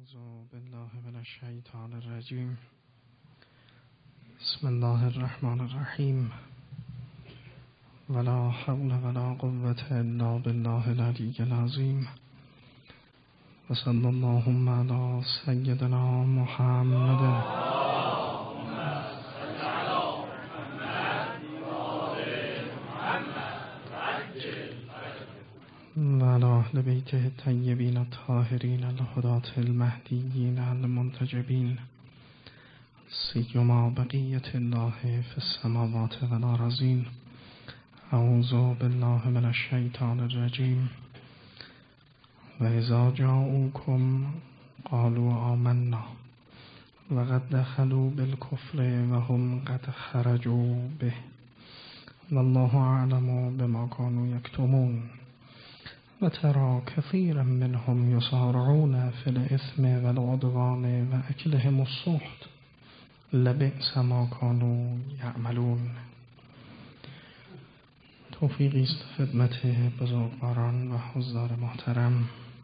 أعوذ بالله من الشیطان الرجیم. بسم الله الرحمن الرحیم. ولا حول ولا قوة الا بالله العلی العظیم. و صلی اللهم علی سیدنا محمد و علی اهل بیته الطیبین الطاهرین الهداة المهدیین المنتجبین، سیما بقیة الله فی السماوات و الارضین. اعوذ بالله من الشیطان الرجیم. و اذا جاءوکم قالوا آمنا و قد دخلوا بالکفر و هم قد خرجوا به والله اعلم بما كانوا یکتمون. و ترى كثيرا منهم يسارعون في الإثم والعدوان و اکلهم السحت لبئس ما كانوا يعملون. توفیقی است خدمت بزرگواران و حضار محترم.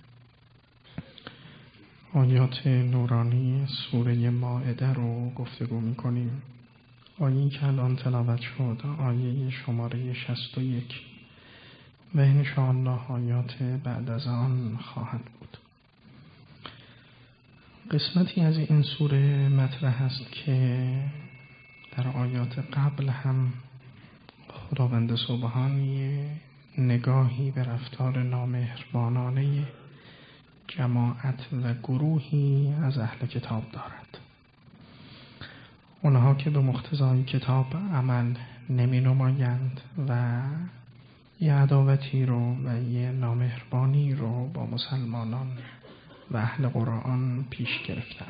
آیات نورانی سوره مائده رو گفتگو می‌کنیم. آیه‌ای که الان تلاوت شد آیه شماره 61 و انشاءالله آیات بعد از آن خواهد بود. قسمتی از این سوره مطرح است که در آیات قبل هم خداوند سبحان نگاهی به رفتار نامهربانانه جماعت و گروهی از اهل کتاب دارد. اونها که به مقتضای کتاب عمل نمی نمایند و یه عداوتی رو و یه نامهربانی رو با مسلمانان و اهل قرآن پیش گرفتند.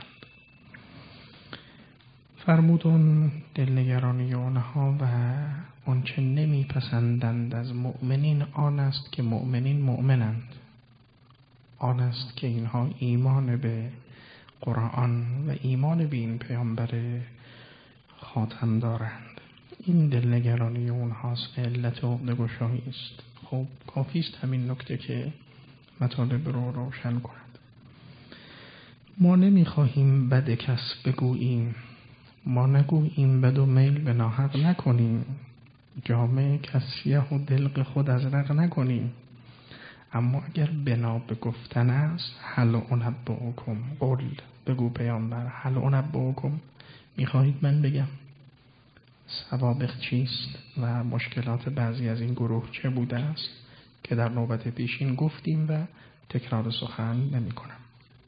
فرمودون دلنگرانی اونها و آنچه نمیپسندند از مؤمنین آن است که مؤمنین مؤمنند، آن است که اینها ایمان به قرآن و ایمان به این پیامبر خاتم دارند. این دلنگرانی اونهاست، علت عقده‌گشایی است. خب کافی است همین نکته که مطالب رو روشن کند. ما نمیخواهیم بد کس بگوییم، ما نگوییم بد و میل به ناحق نکنیم، جامه کسیه و دلق خود از رق نکنیم. اما اگر بنا به گفتن است، هل انبئکم، قل بگو پیامبر، هل انبئکم، میخواهید من بگم سوابق چیست و مشکلات بعضی از این گروه چه بوده است که در نوبت پیشین گفتیم و تکرار سخن نمی کنم.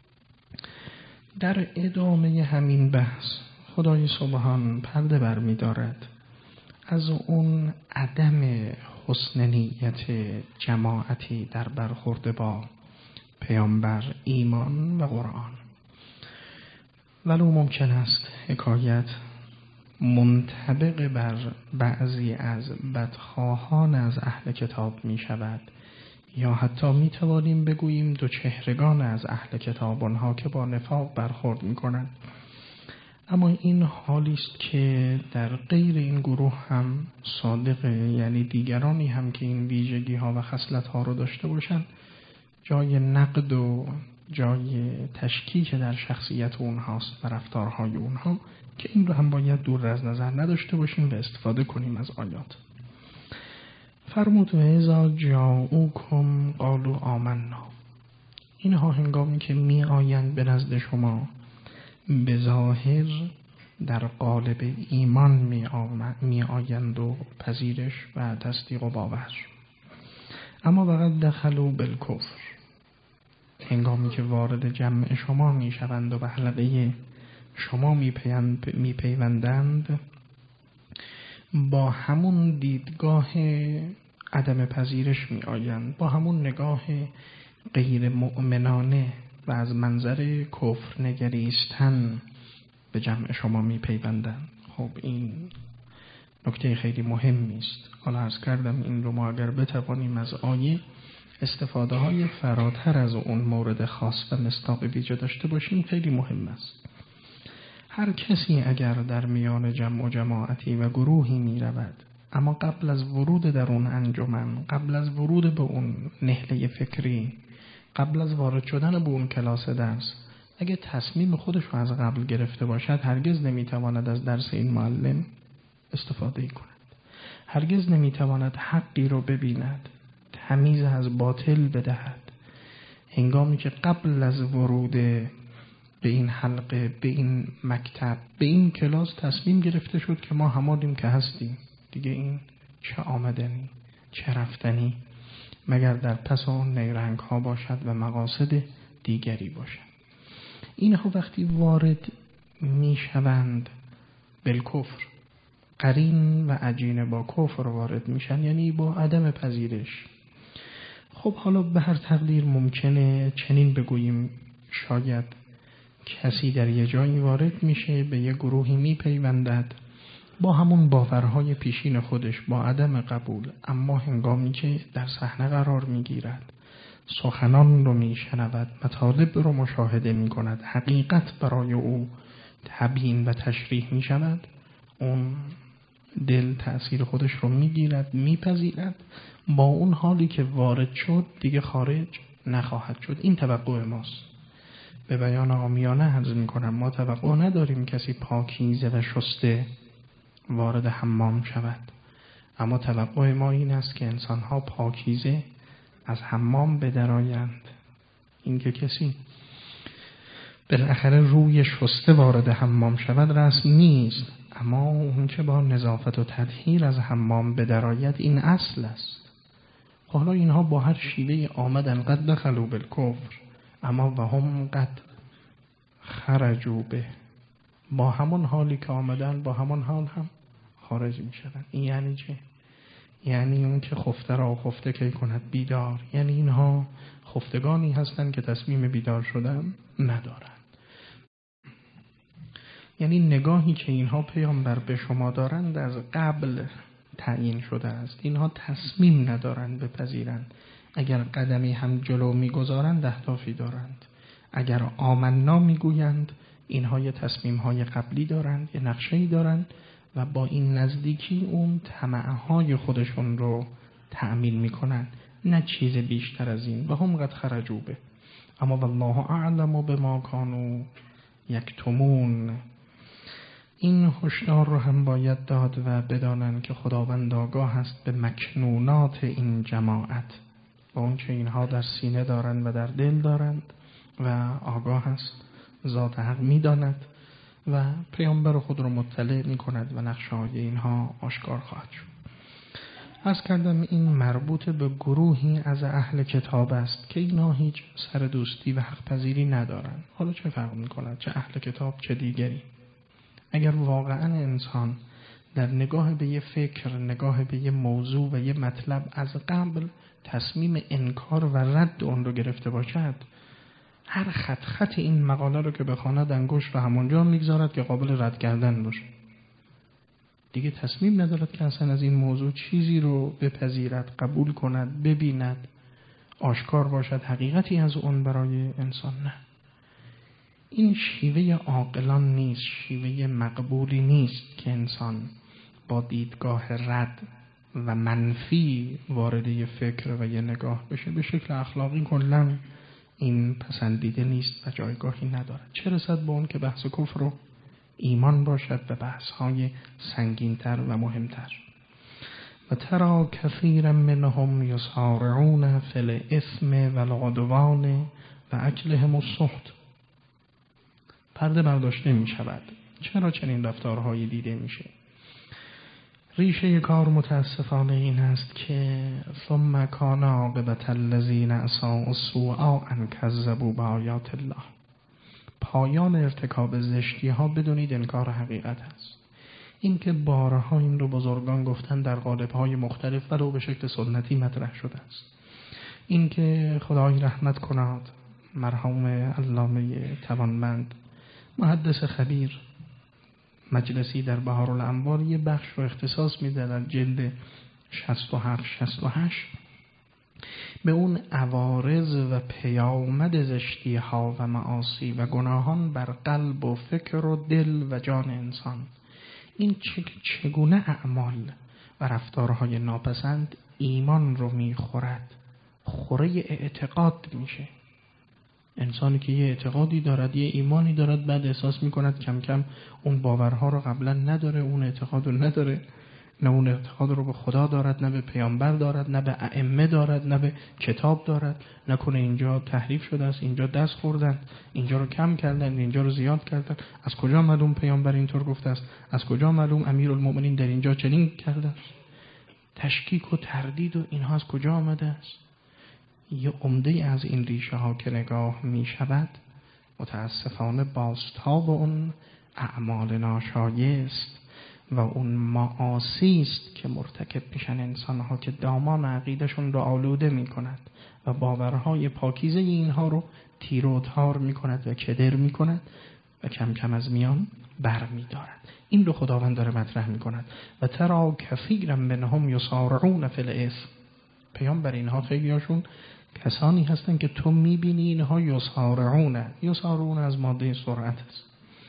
در ادامه همین بحث خدای سبحان پرده بر می دارد از اون عدم حسن نیت جماعتی در برخورد با پیامبر، ایمان و قرآن. ولو ممکن است حکایت منطبق بر بعضی از بدخواهان از اهل کتاب می شود، یا حتی می توانیم بگوییم دو چهرگان از اهل کتاب، آنها که با نفاق برخورد می کنند. اما این حالی است که در غیر این گروه هم صادقه، یعنی دیگرانی هم که این ویژگی ها و خصلت ها رو داشته باشند، جای نقد و جای تشکیک در شخصیت اونهاست و رفتارهای اونها، که این رو هم باید دور از نظر نداشته باشیم و استفاده کنیم از آیات. فرمود و اذا جاءوکم قالوا آمنا. اینها هنگامی که می آیند به نزد شما به ظاهر در قالب ایمان می آیند و پذیرش و تصدیق و باور، اما وقد دخلوا بالکفر، هنگامی که وارد جمع شما می شوند و به حلقه شما می پیوندند، با همون دیدگاه عدم پذیرش می آیند، با همون نگاه غیر مؤمنانه و از منظر کفر نگریستن به جمع شما می پیوندند. خب این نکته خیلی مهمی است. حالا عرض کردم این رو ما اگر بتوانیم از آیه استفاده های فراتر از اون مورد خاص و مصداق ویژه داشته باشیم خیلی مهم است. هر کسی اگر در میان جمع و جماعتی و گروهی می رود، اما قبل از ورود در اون انجمن، قبل از ورود به اون نهله فکری، قبل از وارد شدن به اون کلاس درس اگه تصمیم خودش رو از قبل گرفته باشد هرگز نمیتواند از درس این معلم استفاده کند. هرگز نمیتواند حقی رو ببیند، تمیز از باطل بدهد. هنگامی که قبل از ورود به این حلقه، به این مکتب، به این کلاس تصمیم گرفته شد که ما همانیم که هستیم، دیگه این چه آمدنی، چه رفتنی، مگر در پس آن نیرنگ ها باشد و مقاصد دیگری باشد. اینها وقتی وارد می شوند بالکفر، قرین و عجین با کفر وارد میشن، یعنی با عدم پذیرش. خب حالا به هر تقدیر ممکنه چنین بگوییم، شاید کسی در یه جایی وارد میشه، به یه گروهی میپیوندد با همون باورهای پیشین خودش، با عدم قبول، اما هنگامی که در صحنه قرار میگیرد، سخنان رو میشنود، مطالب رو مشاهده میکند، حقیقت برای او تبیین و تشریح میشود، اون دل تأثیر خودش رو میگیرد، میپذیرد، با اون حالی که وارد شد دیگه خارج نخواهد شد. این توقع ماست. به بیان عامیانه عرض میکنم، ما توقع نداریم کسی پاکیزه و شسته وارد حمام شود، اما توقع ما این است که انسانها پاکیزه از حمام بدرآیند. این که کسی بالاخره روی شسته وارد حمام شود رسم نیست، اما اون که با نظافت و تطهیر از حمام بدرآید این اصل است. حالا اینها با هر شیوه آمدن، قد دخلوا بالکفر اما و هم قد خرجوا به، با همون حالی که آمدن با همون حال هم خارج می شدن. این یعنی چه؟ یعنی اون که خفته را خفته کی کند بیدار، یعنی اینها خفتگانی هستند که تصمیم بیدار شدن ندارند. یعنی نگاهی که اینها پیامبر به شما دارند از قبل تعیین شده است. اینها تصمیم ندارند بپذیرند. اگر قدمی هم جلو میگذارند اهدافی دارند. اگر آمنا میگویند اینها یه تصمیم‌های قبلی دارند، یه نقشه‌ای دارند و با این نزدیکی اون طمع‌های خودشون رو تأمین میکنند، نه چیز بیشتر از این. و هم قد خرجوا به، اما والله اعلم بما كانوا یکتمون. این هشدار رو هم باید داد و بدانند که خداوند آگاه است به مکنونات این جماعت، با اون چه اینها در سینه دارند و در دل دارند، و آگاه است، ذات حق می‌داند و پیامبر خود رو مطلع می‌کند و نقشه‌های اینها آشکار خواهد شد. عرض کردم این مربوط به گروهی از اهل کتاب است که اینا هیچ سر دوستی و حق پذیری ندارند. حالا چه فرق می‌کند چه اهل کتاب چه دیگری؟ اگر واقعا انسان در نگاه به یه فکر، نگاه به یه موضوع و یه مطلب از قبل تصمیم انکار و رد اون رو گرفته باشد، هر خط این مقاله رو که بخواند انگشت رو همونجا میگذارد که قابل رد کردن باشه. دیگه تصمیم ندارد که اصلا از این موضوع چیزی رو بپذیرد، قبول کند، ببیند، آشکار باشد حقیقتی از اون برای انسان. نه، این شیوه عاقلان نیست، شیوه مقبولی نیست که انسان با دیدگاه رد و منفی وارد یه فکر و یه نگاه بشه. به شکل اخلاقی کلاً این پسندیده نیست و جایگاهی ندارد، چه رسد به اون که بحث کفر و ایمان باشد و بحث‌های سنگین‌تر و مهمتر. و ترى كثيرا منهم يسارعون في الإثم والعدوان و اکلهم السحت. پرده برداشته می شود. چرا چنین رفتارهایی دیده میشه؟ ریشه کار متاسفانه این است که ثم کان عاقبة الذین اساءوا السوء ان کذبوا بآیات الله. پایان ارتکاب زشتی ها بدونید انکار حقیقت است. این که بارها این رو بزرگان گفتن در قالب های مختلف ولو به شکل سنتی مطرح شده است. این که خدای رحمت کند مرحوم علامه توانمند محدث خبیر مجلسی در بهارالانوار یه بخش رو اختصاص میده در جلد 67-68 به اون عوارض و پیامد زشتی ها و معاصی و گناهان بر قلب و فکر و دل و جان انسان. این چگونه اعمال و رفتارهای ناپسند ایمان رو میخورد، خوره اعتقاد میشه. انسانی که یه اعتقادی دارد، یه ایمانی دارد، بعد احساس میکند کم کم اون باورها رو قبلا نداره، اون اعتقاد رو نداره، نه اون اعتقاد رو به خدا دارد، نه به پیامبر دارد، نه به ائمه دارد، نه به کتاب دارد، نکنه اینجا تحریف شده است، اینجا دست خوردن، اینجا رو کم کردن، اینجا رو زیاد کردن، از کجا معلوم پیامبر اینطور گفته است، از کجا معلوم امیرالمؤمنین در اینجا چنین کرده است. تشکیک و تردید و اینها از کجا آمده است؟ یه عمده از این ریشه ها که نگاه می شود متاسفانه بازتاب اون اعمال ناشایست و اون معاصی است که مرتکب میشن انسان ها که دامان عقیدشون رو آلوده می کند و باورهای پاکیزه اینها رو تیر و تار می کند و کدر می کند و کم کم از میان بر می دارد. این رو خداوند داره مطرح می کند و ترا کثیرا منهم یسارعون فی الاثم. پیامبر اینها خیلی هاشون کسانی هستن که تو میبینی اینها یسارعون از ماده سرعت است،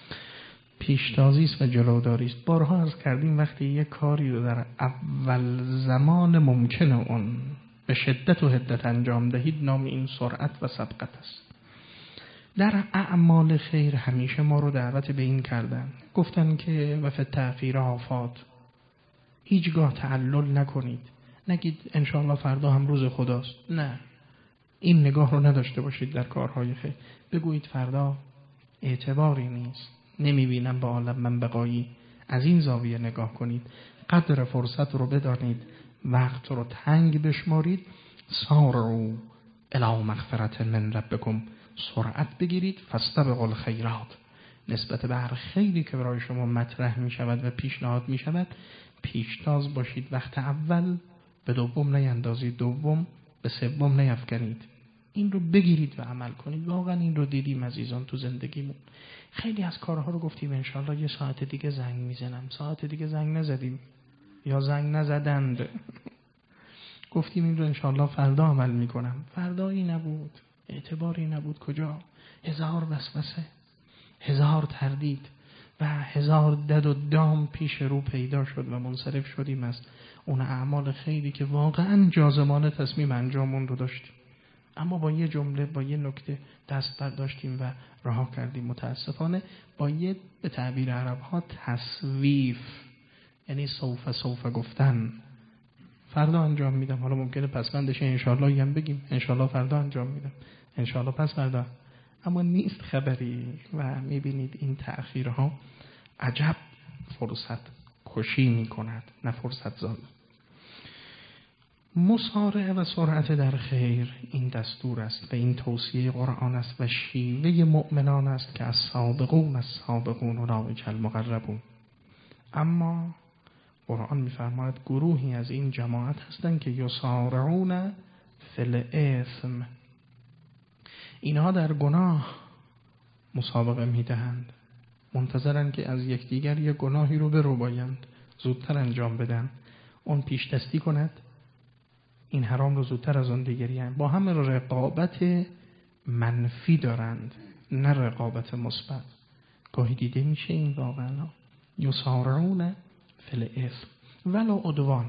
پیشتازی است و جلوداری است. بارها عرض کردیم وقتی یک کاری رو در اول زمان ممکن اون به شدت و حدت انجام دهید، نام این سرعت و سبقت است. در اعمال خیر همیشه ما رو دعوت به این کردن، گفتن که و فی التأخیر آفات، هیچگاه تعلل نکنید، نگید انشاءالله فردا هم روز خداست، نه، این نگاه رو نداشته باشید در کارهای خیر. بگویید فردا اعتباری نیست، نمیبینم به عالم من بقایی. از این زاویه نگاه کنید، قدر فرصت رو بدانید، وقت رو تنگ بشمارید. سارعوا الی مغفرة من ربکم، سرعت بگیرید. فاستبقوا الخیرات، نسبت به هر خیری که برای شما مطرح می شود و پیشنهاد می شود پیشتاز باشید. وقت اول به دوم نیندازید، دوم به سوم نیفکنید. این رو بگیرید و عمل کنید. واقعا این رو دیدیم عزیزان تو زندگیمون. خیلی از کارها رو گفتیم انشالله یه ساعت دیگه زنگ میزنم، ساعت دیگه زنگ نزدیم یا زنگ نزدند. گفتیم این رو انشالله فردا عمل میکنم، فردایی نبود، اعتباری نبود. کجا؟ هزار وسوسه، هزار تردید و هزار دد و دام پیش رو پیدا شد و منصرف شدیم از اون اعمال خیری که واقعا جازمانه تصمیم انجامون رو داشتیم، اما با یه جمله، با یه نکته دست برداشتیم و رها کردیم. متاسفانه با یه به تعبیر عرب ها تسویف، یعنی سوف گفتن، فردا انجام میدم، حالا ممکنه پسوندش انشالله هم بگیم انشالله فردا انجام میدم، انشالله پس فردا، اما نیست خبری. و میبینید این تأخیرها عجب فرصت کشی میکند، نه فرصت زایی. مسارعه و سرعت در خیر این دستور است و این توصیه قرآن است و شیوه مؤمنان است که از سابقون اولئک المقربون. اما قرآن میفرماید گروهی از این جماعت هستند که یسارعون فی الاثم، اینها در گناه مسابقه میدهند، منتظرن که از یکدیگر یک گناهی رو بربایند، زودتر انجام بدن، اون پیش دستی کند، این حرام رو زودتر از اون دیگری هم. با هم رقابت منفی دارند، نه رقابت مثبت. گاهی دیده میشه این واقعا یسارعون فی الاثم ولو عدوان.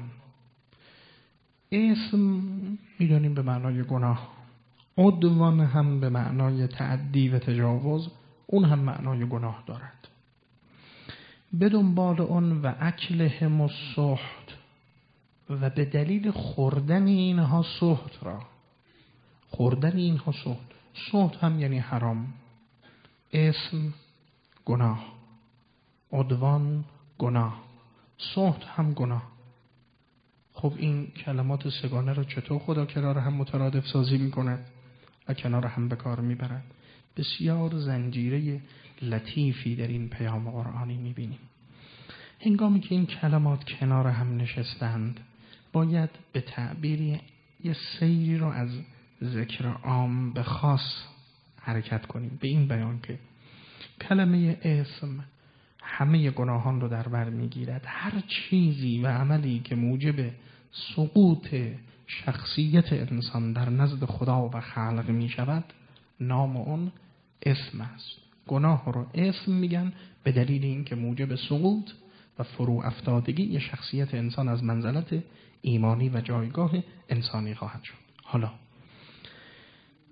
اسم میدونیم به معنای گناه، عدوان هم به معنای تعدی و تجاوز، اون هم معنای گناه دارد. به دنبال اون و اکلهم السحت، و به دلیل خوردن اینها سحت را، خوردن اینها سحت هم یعنی حرام، اسم گناه، عدوان گناه، سحت هم گناه. خب این کلمات سگانه را چطور خدا کنار هم مترادف سازی می کند و کنار هم به کار می برد؟ بسیار زنجیره لطیفی در این پیام قرآنی می بینیم. هنگامی که این کلمات کنار هم نشستند باید به تعبیری یه سیری رو از ذکر عام به خاص حرکت کنیم، به این بیان که کلمه اسم همه گناهان رو در بر میگیرد. هر چیزی و عملی که موجب سقوط شخصیت انسان در نزد خدا و خلق می شود نام اون اسم است. گناه رو اسم میگن به دلیل اینکه موجب سقوط و فرو افتادگی شخصیت انسان از منزلت ایمانی و جایگاه انسانی خواهد شد. حالا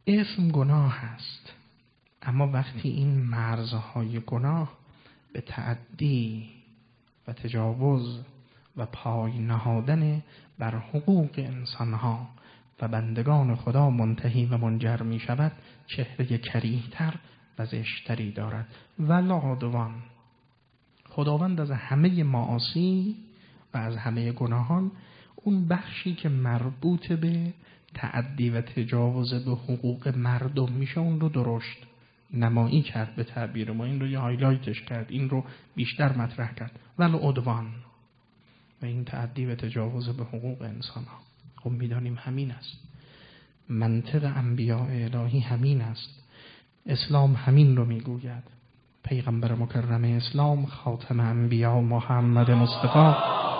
اسم گناه هست، اما وقتی این مرزهای گناه به تعدی و تجاوز و پای نهادن بر حقوق انسانها و بندگان خدا منتهی و منجر می شود، چهره کریه‌تر و زشتری دارد. ولا عدوان، خداوند از همه معاصی و از همه گناهان اون بخشی که مربوط به تعدی و تجاوز به حقوق مردم میشه اون رو درشت نمایی کرد، به تعبیر ما این رو یه هایلایتش کرد، این رو بیشتر مطرح کرد. ولی عدوان و این تعدی و تجاوز به حقوق انسان ها، خب میدانیم همین است، منطق انبیاء الهی همین است، اسلام همین رو میگوید. پیغمبر مکرم اسلام خاتم انبیا محمد مصطفی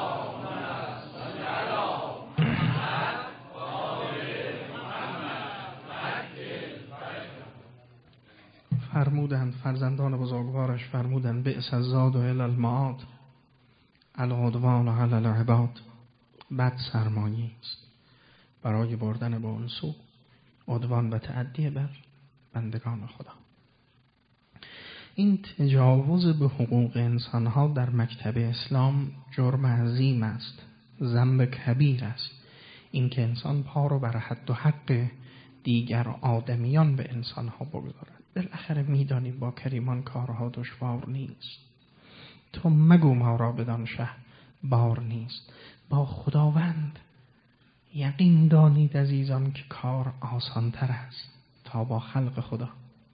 فرمودند، فرزندان بزرگوارش فرمودند بئس الزاد الی المعاد العدوان علی العباد. بد سرمایه است برای بردن به اون سو، عدوان و تعدی بر بندگان خدا. این تجاوز به حقوق انسانها در مکتب اسلام جرم عظیم است، ذنب کبیر است. این که انسان پا رو بر حد و حق دیگر آدمیان به انسانها بگذارد. بالاخره میدانیم با کریمان کارها دشوار نیست. تو مگو ما را بدان شه بار نیست. با خداوند یقین دانید عزیزان که کار آسان تر است تا با خلق خدا.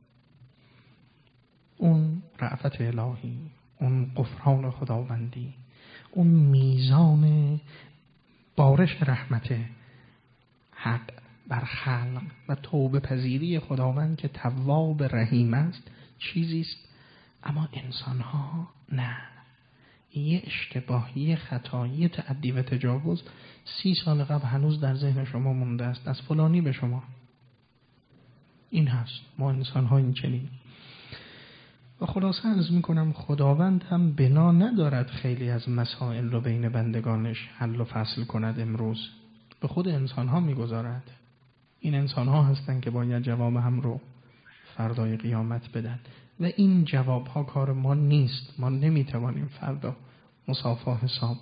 اون رأفت الهی، اون غفران خداوندی، اون میزان بارش رحمت حق بر خلق و توبه پذیری خداوند که تواب رحیم است چیزی است، اما انسان ها نه. یه اشتباه، یه خطا، یه تعدی و تجاوز 30 سال قبل هنوز در ذهن شما مونده است، از فلانی به شما. این هست، ما انسان ها این چنین. و خلاصه عرض میکنم خداوند هم بنا ندارد خیلی از مسائل رو بین بندگانش حل و فصل کند. امروز به خود انسان ها میگذارد. این انسان ها هستند که باید جواب هم رو فردای قیامت بدن و این جواب ها کار ما نیست. ما نمیتوانیم فردا مصافحه حساب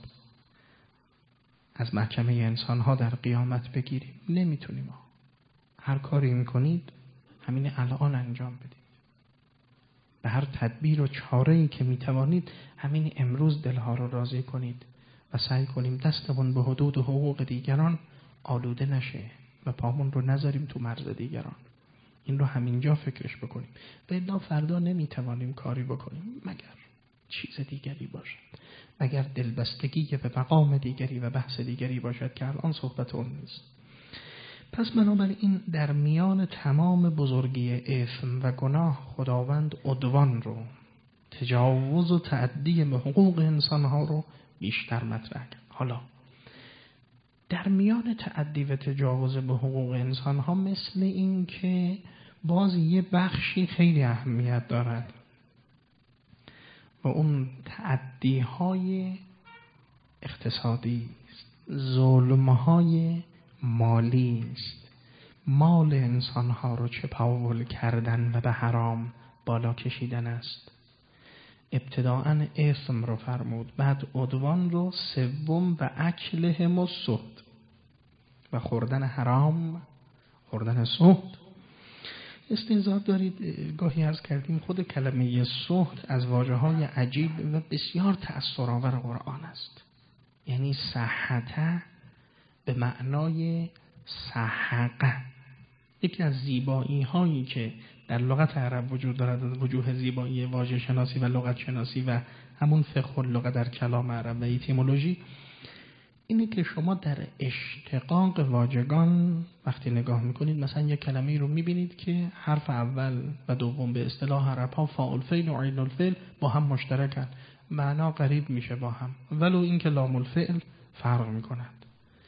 از محکمه انسان ها در قیامت بگیریم، نمیتونیم. هر کاری میکنید همین الان انجام بدید، به هر تدبیر و چاره‌ای که میتوانید همین امروز دلها رو راضی کنید و سعی کنیم دستمون به حدود و حقوق دیگران آلوده نشه و پامون رو نذاریم تو مرز دیگران. این رو همینجا فکرش بکنیم. و الا فردا نمیتوانیم کاری بکنیم مگر چیز دیگری باشد، مگر دلبستگی به مقام دیگری و بحث دیگری باشد که الان صحبت اون نیست. پس بنابراین در میان تمام بزرگی اثم و گناه خداوند عدوان رو، تجاوز و تعدی به حقوق انسانها رو بیشتر مطرح کرد. حالا در میان تعدی و تجاوز به حقوق انسانها مثل این که باز یه بخشی خیلی اهمیت دارد و اون تعدی‌های اقتصادی است، ظلم‌های مالی است. مال انسانها رو چپاول کردن و به حرام بالا کشیدن است. ابتداءً اسم رو فرمود، بعد عدوان رو، سوم و اکلهم السحت و خوردن حرام، خوردن سحت. استنزاد دارید گاهی عرض کردیم خود کلمه سحت از واژه‌های عجیب و بسیار تأثرآور قرآن است. یعنی صحته به معنای سحقه. یکی از زیبایی هایی که در لغت عرب وجود دارد، از وجوه زیبایی واژه شناسی و لغت شناسی و همون فقه اللغه در کلام عرب و ایتیمولوژی، اینه که شما در اشتقاق واژگان وقتی نگاه میکنید، مثلا یک کلمه رو میبینید که حرف اول و دوم به اصطلاح عرب ها فاعل فعل و عین الفعل با هم مشترکن، معنا قریب میشه با هم، ولو این که لام الفعل فرق میکنند.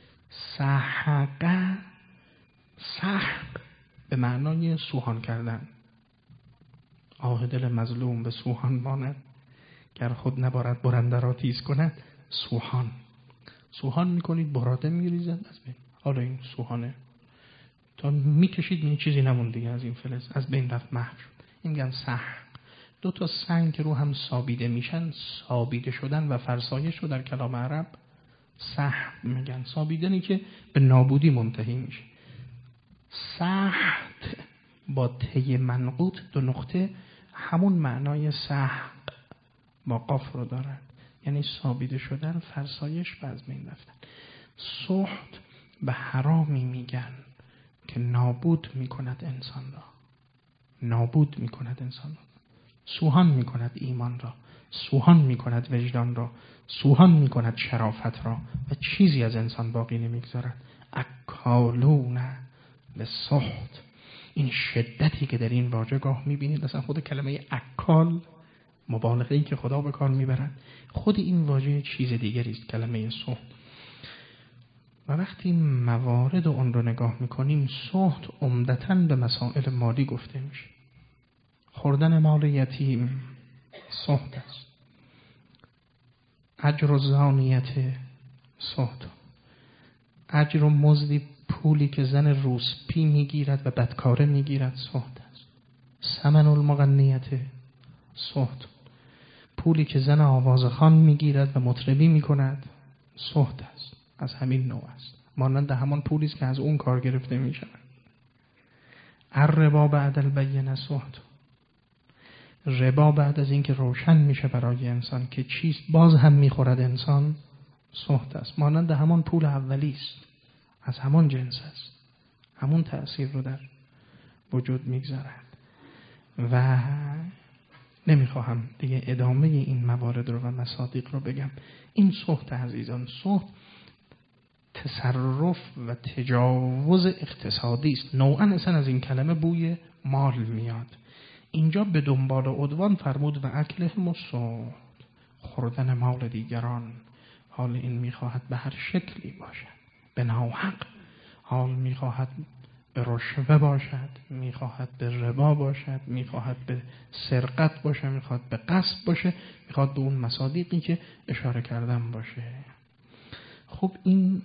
سحقه، سحق به معنای سوهان کردن. آه دل مظلوم به سوهان ماند، گر خود نبارد برنده را تیز کند. سوهان میکنید، براده میریزد از بین. حالا این سوهانه تا میکشید این چیزی نمون دیگه از این فلز، از بین رفت، محو شد. این میگن سهم. دو تا سنگ که رو هم سابیده میشن، سابیده شدن و فرسایش رو در کلام عرب سهم میگن. سابیدنی که به نابودی منتهی میشه. سحت با ته منقوط 2 نقطه همون معنای سحق با قاف رو دارن، یعنی سابیده شدن، فرسایش و از بین رفتن. سحت به حرامی میگن که نابود میکند انسان را، نابود میکند انسان را، سوهان میکند ایمان را، سوهان میکند وجدان را، سوهان میکند شرافت را و چیزی از انسان باقی نمیگذارد. اکالون للسحت. این شدتی که در این واژه گاه میبینید، اصلا خود کلمه اکال، مبالغه‌ای که خدا به کار میبرن، خود این واژه چیز دیگری است، کلمه سحت. و وقتی موارد اون رو نگاه میکنیم، سحت عمدتاً به مسائل مالی گفته میشه. خوردن مال یتیم سحت است. اجر و زانیت سحت. اجر و مزدی، پولی که زن روسپی میگیرد و بدکاره میگیرد سحت است. ثمن المغنیت سحت. پولی که زن آوازخوان میگیرد و مطربی میکند سحت است، از همین نوع است، مانند همان پولی است که از اون کار گرفته میشود. الربا بعد البینه سحت. ربا بعد از این که روشن میشه برای انسان که چیست، باز هم میخورد انسان سحت است، مانند همان پول اولی است، از همان جنس است، همون تأثیر رو در وجود میگذارد. و نمیخواهم دیگه ادامه این موارد رو و مصادیق رو بگم. این سحت عزیزان، سحت تصرف و تجاوز اقتصادی است. نوعاً اصلا از این کلمه بوی مال میاد. اینجا به دنبال عدوان فرمود و اکلهم السحت، خوردن مال دیگران. حال این میخواهد به هر شکلی باشد، به ناحق. حال میخواهد به رشوه باشد، میخواهد به ربا باشد، میخواهد به سرقت باشه، میخواهد به غصب باشه، میخواهد به اون مصادیقی که اشاره کردم باشه. خب این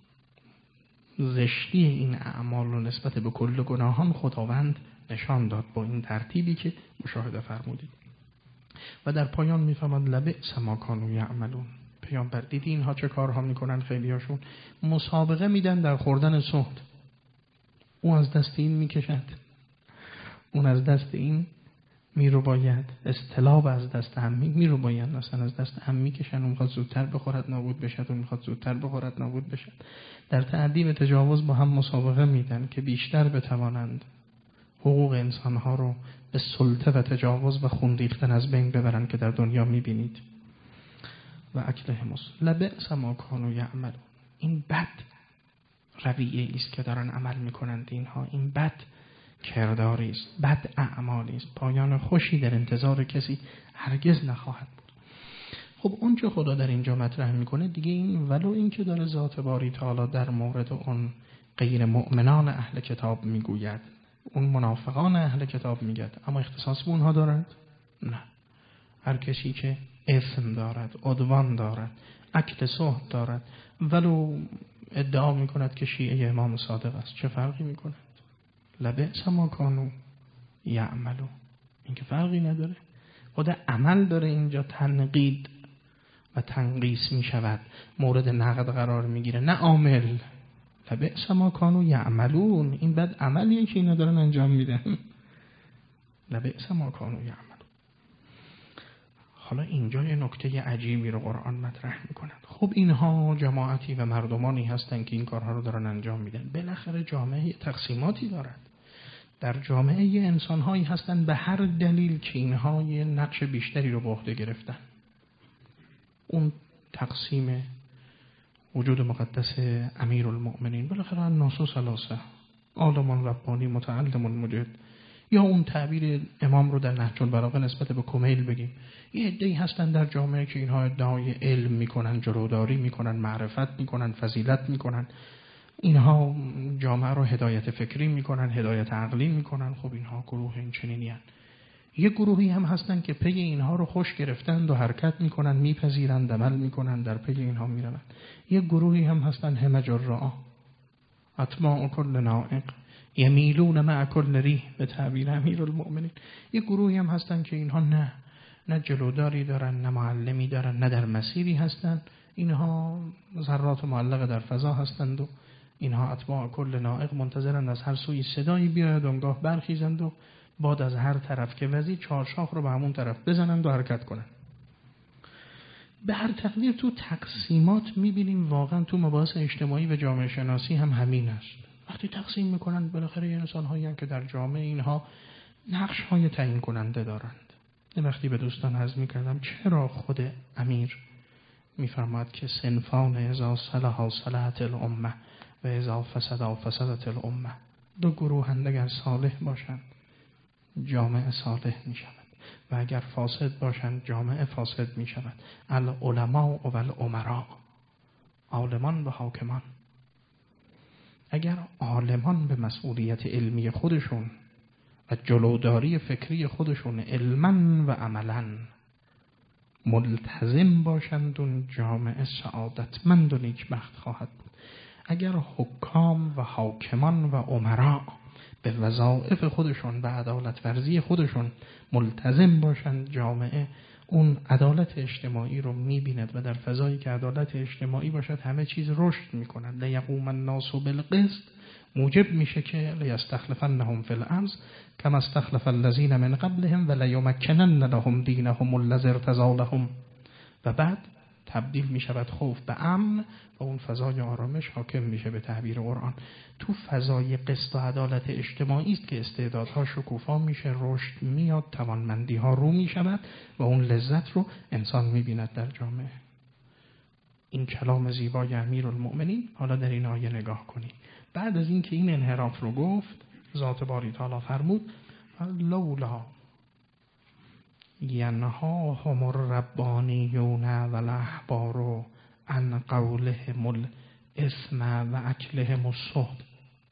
زشتی این اعمال رو نسبت به کل گناهان خداوند نشان داد با این ترتیبی که مشاهده فرمودید. و در پایان میفهمد لبئس ما کانوا یعملون. پیامبر دیدی اینها چه کارها میکنن؟ خیلی هاشون مسابقه میدن در خوردن سحت. اون از دست این میکشد، اون از دست این میرو باید، اصطلاح از دست هم میرو باید، مثلا از دست هم میکشن. اون میخواد زودتر بخورد نابود بشد، اون میخواد زودتر بخورد نابود بشد. در تعدی و تجاوز با هم مسابقه میدن که بیشتر بتوانند حقوق انسانها رو به سلطه و تجاوز و خون ریختن از بین ببرن که در دنیا میبینید. و اکلهم السحت لبئس ما کانوا یعملون. این بد رویه است که دارن عمل میکنند اینها. این بد کرداری است، بد اعمالی است. پایان خوشی در انتظار کسی هرگز نخواهد بود. خب اون چه خدا در اینجا مطرح میکنه دیگه، این ولو این که داره ذات باری تعالی در مورد اون غیر مؤمنان اهل کتاب میگوید، اون منافقان اهل کتاب میگه، اما اختصاص به اونها دارد؟ نه. هر کسی که اثم دارد، عدوان دارد، اکل سحت دارد، ولو ادعا میکند که شیعه امام صادق است، چه فرقی میکند؟ لبئس ما کانوا یعملون. این که فرقی نداره. خود عمل داره اینجا تنقید و تنقیس میشود، مورد نقد قرار میگیره، نه عامل. لبئس ما کانوا یعملون. این بد عملیه که اینا دارن انجام میدن. لبئس ما کانوا یعملون. حالا اینجا یه نکته عجیبی رو قرآن مطرح میکنند. خب اینها جماعتی و مردمانی هستن که این کارها رو دارن انجام میدن. بالاخره جامعه تقسیماتی دارد. در جامعه انسانهایی هستن به هر دلیل که اینها یه نقش بیشتری رو به عهده گرفتن. اون تقسیم وجود مقدس امیرالمؤمنین، بالاخره الناس ثلاثه، عالم ربانی، متعلم مجد، یا اون تعبیر امام رو در نهج البلاغه نسبت به کمیل بگیم. یه عده‌ای هستن در جامعه که اینها ادعای علم میکنن، جلوداری میکنن، معرفت میکنن، فضیلت میکنن، اینها جامعه رو هدایت فکری میکنن، هدایت عقلی میکنن. خب اینها گروه این چنینی هستن. یه گروهی هم هستن که پی اینها رو خوش گرفتند و حرکت میکنن، میپذیرند، عمل میکنن، در پی اینها میرن. یه گروهی هم هستن همج الرعا، اتباع کل ناعق، یمیلون مع کل ریح به تعبیر امیرالمؤمنین. یه گروهی هم هستن که اینها نه جلوداری دارن، نه معلمی دارن، نه در مسیری هستن. اینها ذرات معلقه در فضا هستند و اینها اتباع کل نائق منتظرند از هر سوی صدایی بیاید، اونگاه برخیزند و باد از هر طرف که وزید چهارشاخ رو به همون طرف بزنند و حرکت کنند. به هر تقدیر تو تقسیمات میبینیم واقعا تو مباحث اجتماعی و جامعه شناسی هم همین است. وقتی تقسیم میکنن بالاخره یه انسان هایی هم که در جامعه اینها نقش های تعیین کننده دارند. وقتی به دوستان عرض میکردم چرا خود امیر میفرماد که صنفان اذا صلح صلحت الامه و اذا فسد فسدت الامه، دو گروهند اگر صالح باشند جامعه صالح می شود و اگر فاسد باشند جامعه فاسد می شود. العلماء و الامراء، عالمان و حاکمان. اگر عالمان به مسئولیت علمی خودشون و جلوداری فکری خودشون علما و عملا ملتزم باشند اون جامعه سعادتمند و نیکبخت خواهد بود. اگر حکام و حاکمان و امراء به وظایف خودشون و عدالت ورزی خودشون ملتزم باشند جامعه اون عدالت اجتماعی رو می‌بیند و در فضایی که عدالت اجتماعی باشد همه چیز رشد می‌کند. لیقوم الناس بالقسط موجب میشه که لیستخلفنهم فی الارض کما استخلف الذین من قبلهم ولیمکنن لهم دینهم الذی ارتضی لهم، و بعد تبدیل می شود خوف به امن و اون فضای آرامش حاکم میشه به تعبیر قرآن. تو فضای قسط و عدالت اجتماعی است که استعدادها شکوفا میشه، رشد میاد، توانمندی ها رو می شود و اون لذت رو انسان می بیند در جامعه. این کلام زیبای امیرالمؤمنین. حالا در این آیه نگاه کنید. بعد از این که این انحراف رو گفت ذات باری تعالی فرمود لولا ینهاهم الربانیون والاحبار عن قولهم الاسم و اکلهم السحت.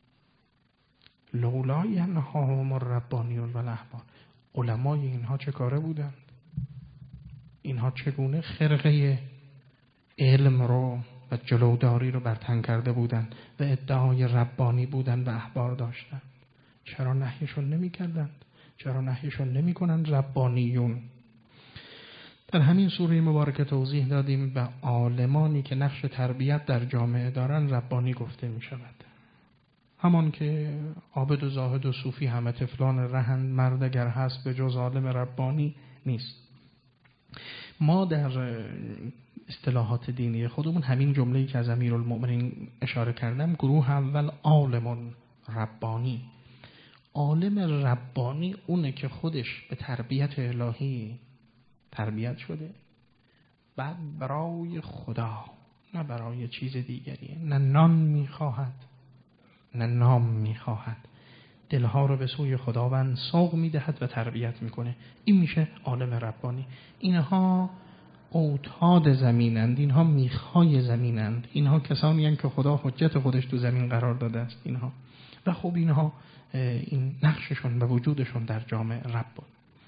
لولا ینهاهم الربانیون والاحبار، علمای اینها چه کاره بودند؟ اینها چگونه خرقه علم رو و جلوداری رو برتن کرده بودند و ادعای ربانی بودند و احبار داشتند؟ چرا نهیشون نمی کردند؟ چرا نهیشون نمی کنند ربانیون؟ در همین سوره مبارکه توضیح دادیم به عالمانی که نقش تربیت در جامعه دارن ربانی گفته می شود. همان که عابد و زاهد و صوفی همه طفلان رهند، مرد اگر هست به جز عالم ربانی نیست. ما در اصطلاحات دینی خودمون همین جمله‌ای که از امیرالمؤمنین اشاره کردم، گروه اول عالم ربانی. عالم ربانی اونه که خودش به تربیت الهی تربیت شده، بعد برای خدا نه برای چیز دیگری، نه نان میخواهد نه نام میخواهد، دلها رو به سوی خداوند سوق میدهد و تربیت میکنه. این میشه عالم ربانی. اینها اوتاد زمینند، اینها میخای زمینند، اینها کسانی هستند که خدا حجت خودش تو زمین قرار داده است اینها. و خب اینها این نقششون و وجودشون در جامعه رب.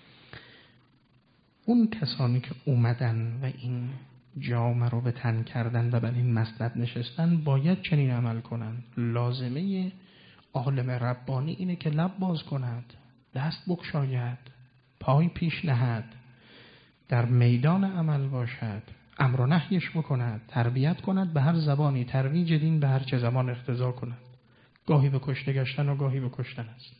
اون کسانی که اومدن و این جامعه رو به تن کردن و بر این مسند نشستن باید چنین عمل کنند. لازمه عالم ربانی اینه که لب باز کند، دست بگشاید، پای پیش نهد، در میدان عمل باشد، امر و نهیش بکند، تربیت کند به هر زبانی، ترویج دین به هر چه زبان اقتضا کند. گاهی به کشته گشتن و گاهی به کشتن است.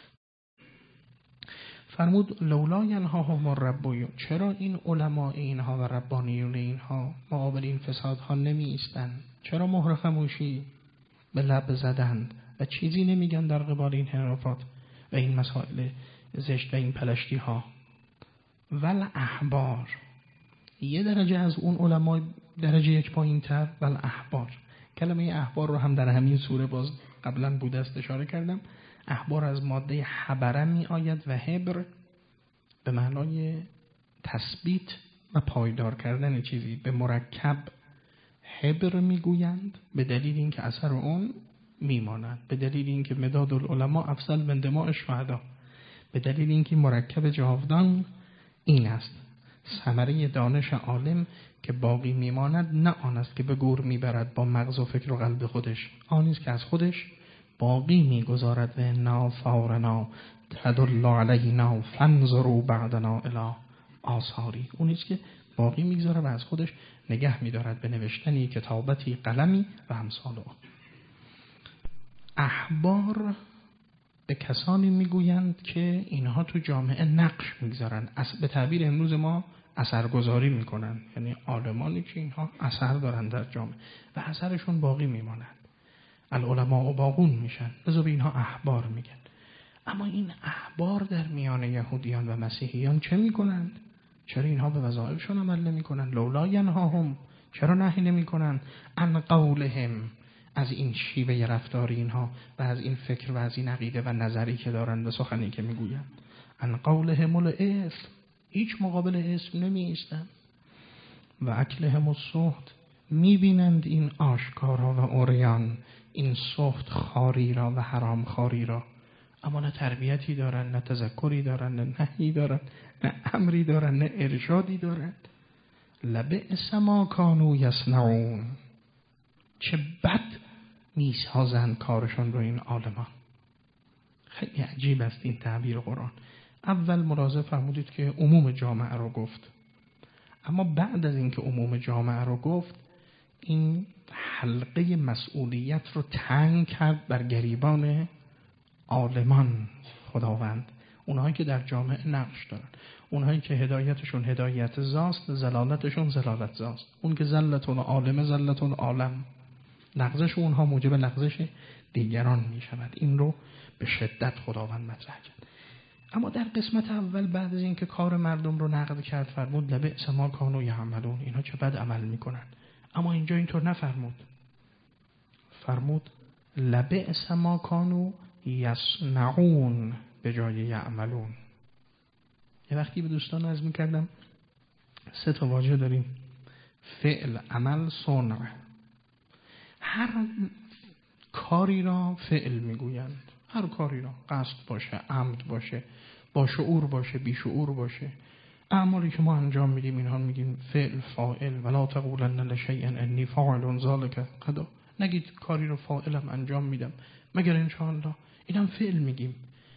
فرمود لولا ینهاهم الربانیون، چرا این علماء اینها و ربانیون اینها مقابل این فسادها نمی ایستند؟ چرا مهر خموشی به لب زدند و چیزی نمیگن در قبال این انحرافات و این مسائل زشت و این پلشتی ها؟ ول احبار، یه درجه از اون علماء درجه یک پایین تر، ول احبار. کلمه احبار رو هم در همین سوره باز قبلا بوده است اشاره کردم. احبار از ماده حبره می آید و حبر به معنای تثبیت و پایدار کردن چیزی. به مرکب حبر می گویند به دلیل اینکه اثر اون می ماند، به دلیل اینکه مداد العلماء افضل من دماء الشهداء، به دلیل اینکه مرکب جاودان این است. ثمره دانش عالم که باقی میماند نه آن است که به گور میبرد با مغز و فکر و قلب خودش، آن است که از خودش باقی میگذارد و انا ثارنا تدل علینا فانظروا بعدنا الی آثاری. اونیست که باقی میگذاره و از خودش نگه میدارد به نوشتنی، کتابتی، قلمی و امثال اون. احبار به کسانی میگویند که اینها تو جامعه نقش میگذارن، به تعبیر امروز ما اثرگذاری میکنن، یعنی عالمانی که اینها اثر دارن در جامعه و اثرشون باقی میمانند. العلماء باقون میشن، لذا به اینها احبار میگن. اما این احبار در میان یهودیان و مسیحیان چه میکنند؟ چرا اینها به وظایفشون عمل نمیکنن؟ لولا ینهاهم، چرا نهی نمیکنن؟ عن قولهم، از این شیوه رفتاری اینها و از این فکر و از این عقیده و نظری که دارن و سخنی که میگوین. عن قولهم الاسم، هیچ مقابل اسم نمی ایستن. و اکلهم السحت، میبینند این آشکارا و عریان، این سحت خاری را و حرام خاری را، اما نه تربیتی دارن، نه تذکری دارن، نه نهی دارن، نه امری دارن، نه ارشادی دارن. لبئس ما کانوا یصنعون، چه بد میسازند کارشون رو این عالمان. خیلی عجیب است این تعبیر قرآن. اول ملاحظه فرمودید که عموم جامعه رو گفت، اما بعد از اینکه عموم جامعه رو گفت، این حلقه مسئولیت رو تنگ کرد بر گریبان عالمان خداوند، اونهایی که در جامعه نقش دارن، اونهایی که هدایتشون هدایت زاست، زلالتشون زلالت زاست. اون که زلتون عالم زلتون عالم، لغزش اونها موجب لغزش دیگران می شود. این رو به شدت خداوند مطرح کرد. اما در قسمت اول بعد از اینکه کار مردم رو نقد کرد فرمود لبئس ما کانوا یعملون، اینا چه بد عمل میکنن. اما اینجا اینطور نفرمود، فرمود لبئس ما کانوا یصنعون به جای یعملون. یه وقتی به دوستان عرض میکردم 3 تا واژه داریم: فعل، عمل، صنع. هر کاری را فعل میگویند، هر کاری را، قصد باشه، عمد باشه، با شعور باشه، بی شعور باشه. اعمالی که ما انجام میدیم اینها میگیم فعل، فاعل. ولا تقولن لشیء انی فاعل ذلک غدا، نگید کاری رو فاعلم انجام میدم مگر انشاءالله، اینم فعل میگیم.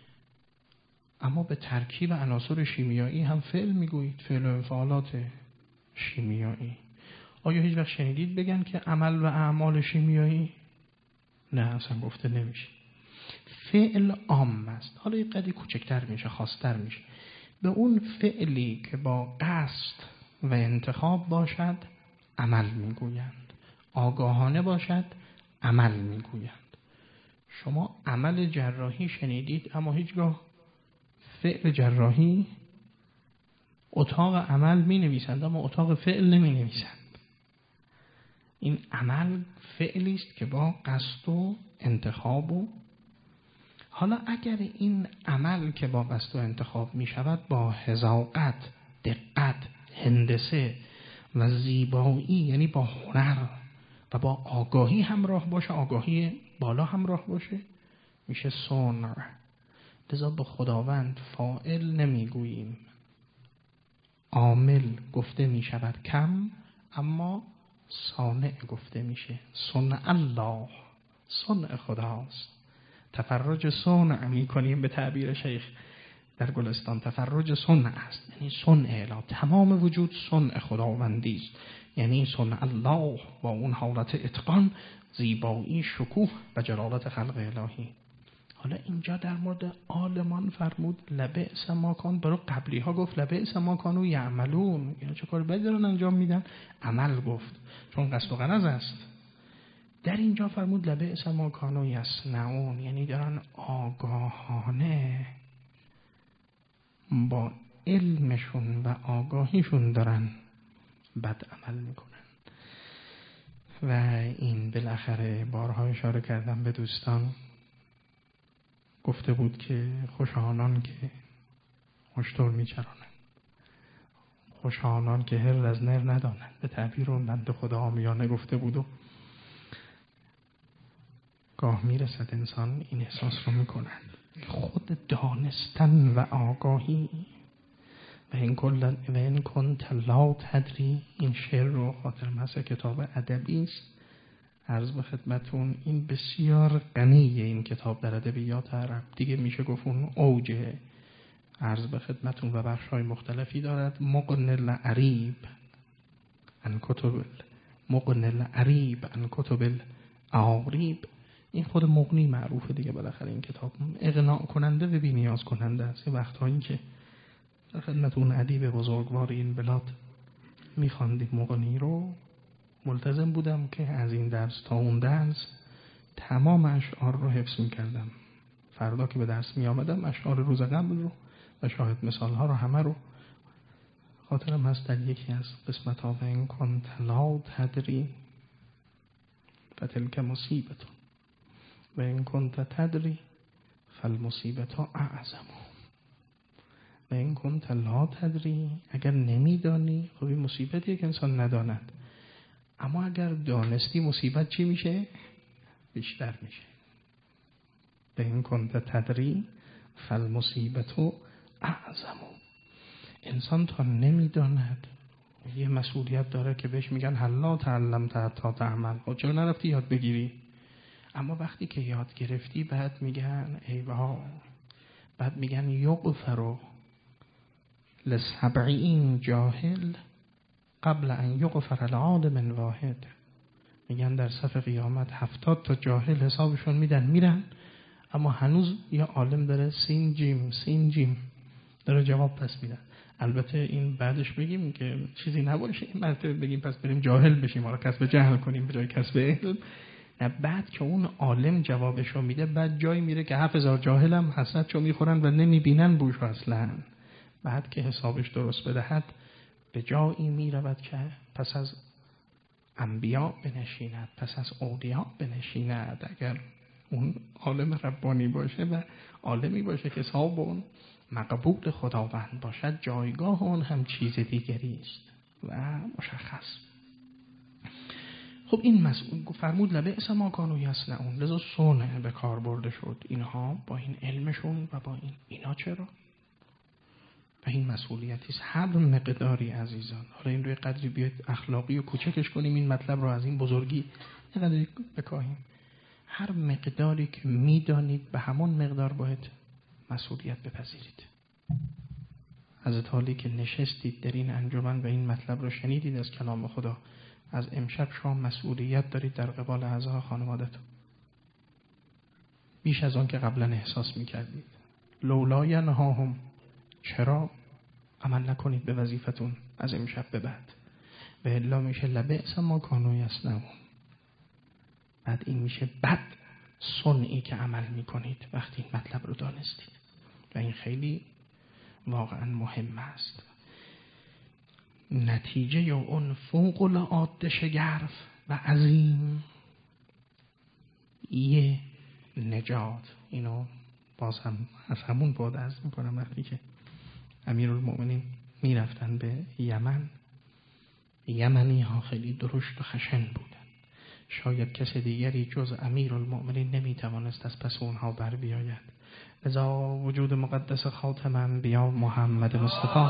اما به ترکیب عناصر شیمیایی هم فعل میگویید، فعل و انفعالات شیمیایی. آیا هیچ وقت شنیدید بگن که عمل و اعمال شیمیایی؟ نه، اصلا گفته نمیشه. فعل عام است، حالا یه قدری کوچکتر میشه، خاص‌تر میشه. به اون فعلی که با قصد و انتخاب باشد عمل میگویند، آگاهانه باشد عمل میگویند. شما عمل جراحی شنیدید، اما هیچگاه فعل جراحی اتاق عمل می نویسند اما اتاق فعل نمی نویسند. این عمل فعلی است که با قصد و انتخاب و حالا اگر این عمل که با قصد و انتخاب می شود با حذاقت، دقت، هندسه و زیبایی، یعنی با هنر و با آگاهی همراه باشه، آگاهی بالا همراه باشه، میشه صنع. لذا به خداوند فاعل نمیگوییم، عامل گفته می شود کم، اما صانع گفته میشه. صنع الله، صنع خداست. تفرج صنع می کنیم به تعبیر شیخ در گلستان، تفرج صنع است، یعنی صنع اله، تمام وجود صنع خداوندی است، یعنی صنع الله با اون حالت اتقان، زیبایی، شکوه و جلالت خلق الهی. حالا اینجا در مورد عالمان فرمود لبئس ما کان، برای قبلی ها گفت لبئس ما کانوا یعملون، اینا چه کار بدی دارن انجام میدن. عمل گفت چون قصد و غرض است. در اینجا فرمود لبئس ما کانوا یصنعون، یعنی دارن آگاهانه با علمشون و آگاهیشون دارن بد عمل میکنن. و این بالاخره بارها اشاره کردم به دوستان، گفته بود که خوشحالان که هشتر میچرانند، خوشحالان که هر از نر ندانند، به تعبیر اون بنده خدا عامیانه گفته بود. و گاه میرسد انسان این احساس رو میکنند، خود دانستن و آگاهی و این کنت لا تدری، این شعر رو خاطر مثل کتاب ادبی است، عرض به خدمتون این بسیار غنیه این کتاب در ادبیات عرب، دیگه میشه گفت اون اوجه. عرض به خدمتون و بخش‌های مختلفی دارد. مغن العریب عن کتب الاعاریب. این خود مغنی معروفه دیگه، بالاخره این کتاب اقناع کننده و بی نیاز کننده است. یه وقتایی که در خدمت اون ادیب بزرگوار این بلاد میخواندیم مغنی رو، ملتزم بودم که از این درس تا اون درس تمام اشعار رو حفظ میکردم. فردا که به درس میامدم اشعار روز قبل رو و شاهد مثالها رو همه رو خاطرم هست. در یکی از قسمت ها و این کنت لا تدری فتلک مصیبتون و این کنت تدری فالمصیبت اعظم و این کنت لا تدری، اگر نمیدانی خب این مصیبتیه که انسان نداند، اما اگر دانستی مصیبت چی میشه؟ بیشتر میشه. و این کنت تدری فالمصیبت اعظم. انسان تا نمیداند یه مسئولیت داره که بهش میگن حلا تعلمت حتی تعمل. خب چرا نرفتی یاد بگیری؟ اما وقتی که یاد گرفتی بعد میگن ای بابا، بعد میگن یغفر ل70 جاهل قبل ان یغفر لعالم واحد. میگن در صف قیامت 70 تا جاهل حسابشون میدن میرن، اما هنوز یه عالم داره سین جیم داره جواب پس میدن. البته این بعدش بگیم که چیزی نباشه، این مرتبه بگیم پس بریم جاهل بشیم، ما رو کسب جهل کنیم به جای کسب علم. نه، بعد که اون عالم جوابشو میده بعد جایی میره که 7000 جاهل هم حسرتشو میخورن و نمیبینن بوشو اصلا. بعد که حسابش درست بدهد به جایی میرود که پس از انبیا بنشیند، پس از اولیا بنشیند. اگر اون عالم ربانی باشه و عالمی باشه که صاحب اون مقبول خداوند باشد، جایگاه اون هم چیز دیگری است و مشخص. خب این مسئول فرمود لبئس ما کانوا یصنعون، لذا صنع به کار برده شد اینها با این علمشون و با اینا. چرا؟ و این مسئولیتی است. هر مقداری عزیزان، حالا این روی قدری بیاید اخلاقی و کوچکش کنیم این مطلب رو از این بزرگی یه قدری بکاهیم. هر مقداری که میدانید به همون مقدار باید مسئولیت بپذیرید. حضرت حالی که نشستید در این انجمن و این مطلب رو شنیدید از کلام خدا، از امشب شما مسئولیت دارید در قبال اعضای خانواده‌تون، بیش از آن که قبلا احساس میکردید. لولا ینهاهم، چرا عمل نکنید به وظیفتون از امشب به بعد؟ به الا میشه لبئس ما کانوا یصنعون. بعد این میشه بد صنعی که عمل میکنید وقتی این مطلب رو دانستید و این خیلی واقعا مهم است. نتیجه اون فوق العاده شگرف و عظیم یه نجات. اینو باز هم از همون بعد عرض میکنم، وقتی که امیرالمؤمنین میرفتن به یمن، یمنی ها خیلی درشت و خشن بودن. شاید کس دیگری جز امیرالمؤمنین نمیتوانست از پس اونها بر بیاید. لذا وجود مقدس خاتم انبیا محمد مصطفی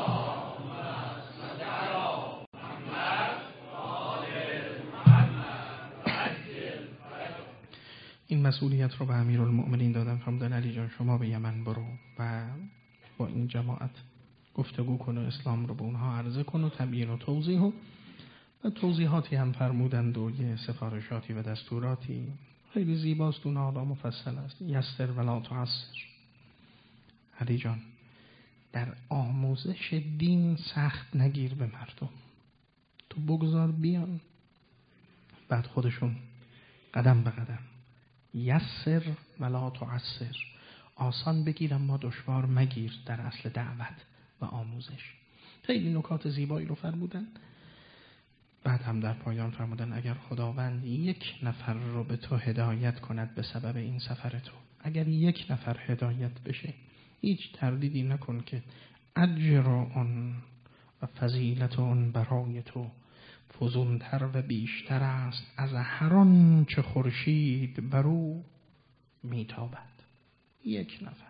این مسئولیت رو به امیرالمؤمنین دادن. فرمودن علی جان شما به یمن برو و با این جماعت گفتگو کن و اسلام رو به اونها عرضه کن و تبیین و توضیح و توضیحاتی هم فرمودند و یه سفارشاتی و دستوراتی خیلی زیباست. اون حالا مفصل است. یسر ولا تعسر. علی جان در آموزش دین سخت نگیر به مردم، تو بگذار بیان بعد خودشون قدم به قدم. یسر ولا تعسر، آسان بگیر اما دشوار مگیر در اصل دعوت و آموزش. خیلی نکات زیبایی رو فرمودن. بعد هم در پایان فرمودن اگر خداوند 1 نفر رو به تو هدایت کند به سبب این سفر تو، اگر 1 نفر هدایت بشه، هیچ تردیدی نکن که اجر اون و فضیلت اون برای تو فزونتر و بیشتر است از هر آن چه خورشید بر او میتابد. 1 نفر،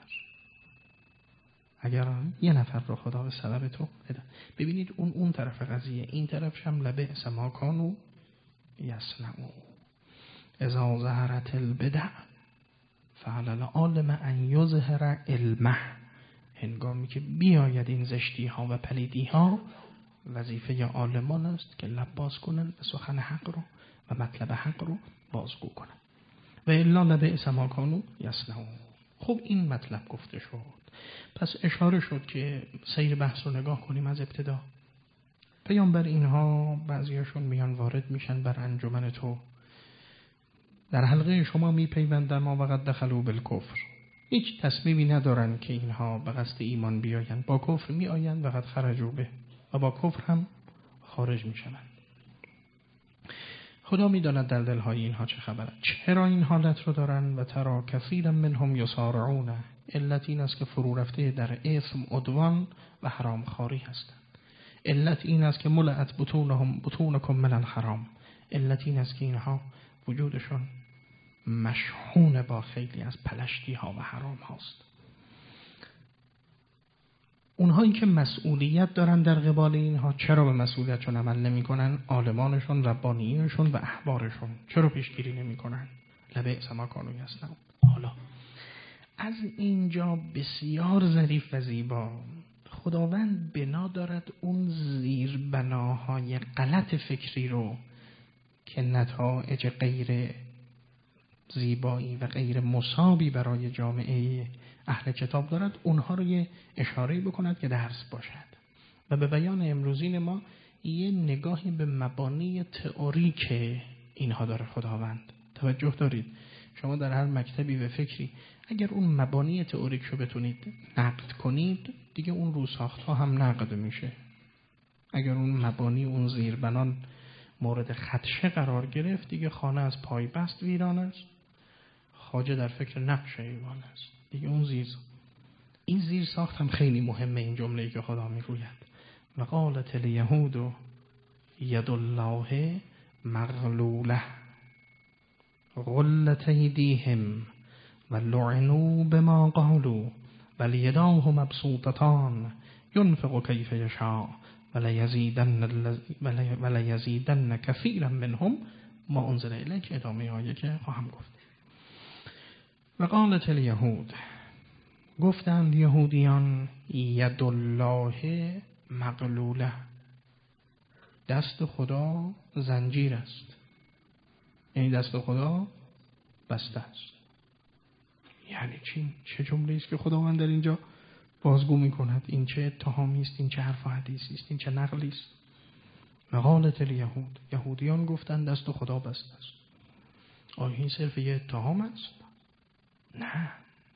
اگر 1 نفر رو خدا به سبب تو ببینید اون طرف قضیه، این طرفش هم لبئس ما کانوا یصنعون. اذا ظهرت البدع فعلى العالم ان یظهر علمه. هنگامی که بیاید این زشتی ها و پلیدی ها، وظیفه عالمان است که لب باز کنن و سخن حق رو و مطلب حق رو بازگو کنن. و الا لبئس ما کانوا یصنعون. خب این مطلب گفته شد. پس اشاره شد که سیر بحث رو نگاه کنیم از ابتدا. پیامبر اینها بعضیاشون میان وارد میشن بر انجمن تو، در حلقه شما میپیوندن ما وقت دخلوا بالکفر. هیچ تصمیمی ندارن که اینها به قصد ایمان بیاین، با کفر میآیند و قد خرجوا به، و با کفر هم خارج میشوند. خدا میداند در دلهای اینها چه خبره، چرا این حالت رو دارن. و ترى کثیرا منهم یسارعون. علت این است که فرو رفته در اثم، عدوان و حرام خواری هستند. علت این است که ملأت بطونکم من الحرام. علت این است که اینها وجودشون مشحون با خیلی از پلشتی ها و حرام هاست. اونهایی که مسئولیت دارن در قبال اینها چرا به مسئولیتشون عمل نمی کنن؟ عالمانشون، ربانیینشون و احبارشون چرا پیشگیری نمی کنن؟ لبئس ما کانوا یصنعون. حالا از اینجا بسیار ظریف و زیبا خداوند بنا دارد اون زیر بناهای غلط فکری رو که نتایج غیر زیبایی و غیر مصابی برای جامعه اهل کتاب دارد، اونها رو یه اشاره بکند که درس باشد. و به بیان امروزین ما یه نگاهی به مبانی تئوریک اینها داره خداوند. توجه دارید شما در هر مکتبی و فکری اگر اون مبانی تئوریک رو بتونید نقد کنید، دیگه اون روساخت ها هم نقد میشه. اگر اون مبانی، اون زیربنان مورد خدشه قرار گرفت، دیگه خانه از پای بست ویران است، خواجه در فکر نقش ایوان است. دیگه اون این زیر ساخت هم خیلی مهمه. این جمله‌ای که خدا میگوید و قالت الیهود ید الله مغلوله غلت ایدیهم و لعنوا بما قالوا بل یداه مبسوطتان ينفق کیف یشاء وليزيدن كثيرا منهم ما انزل الیک. ادامه آیه که خواهم گفت. و قالت الیهود، گفتند یهودیان، ید الله مغلوله، دست خدا زنجیر است، یعنی دست خدا بسته است. یعنی چی؟ چه جمله است که خداوند در اینجا بازگو میکند؟ این چه اتهامی است؟ این چه حرف و حدیثی است؟ این چه نقلی است؟ و قالت الیهود، یهودیان گفتند دست خدا بسته است. آیا این صرف یه اتهام است؟ نه.